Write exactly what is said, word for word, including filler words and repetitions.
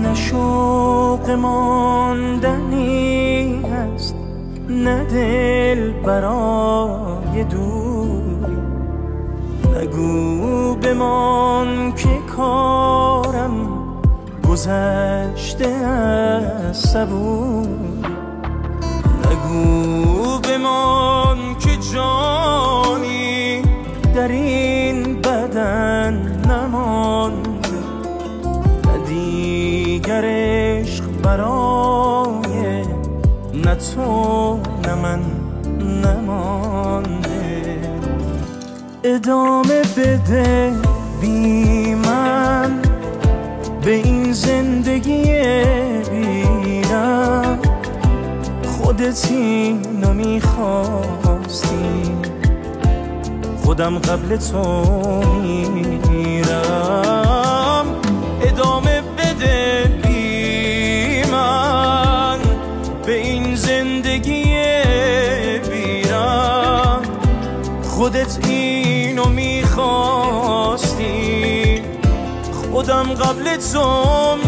نه شوق ماندنی هست، نه دل برای دوری. نگو بمان که کارم گذشته از صبوری. نگو بمان که جانی در این بدن نمانده، نه دیگر عشق برای نه تو نه من نمانده. ادامه بده بی من به این زندگی بیرم، خودت اینو میخواستی، خودم قبل تو میرم. ادامه بده بی من به این زندگی بیرم، خودت اینو میخواستی، خودم قبل تو